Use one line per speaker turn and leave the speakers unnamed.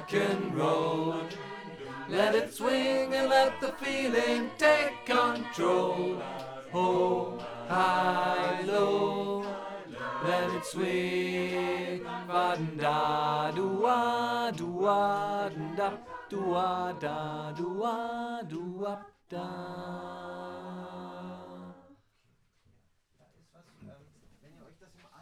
rock and roll. Let it swing and let the feeling take control. Ho, high, low, let it swing. Va-da, do-ah, do-ah, da, do-ah, da, do-ah, do-ah, da.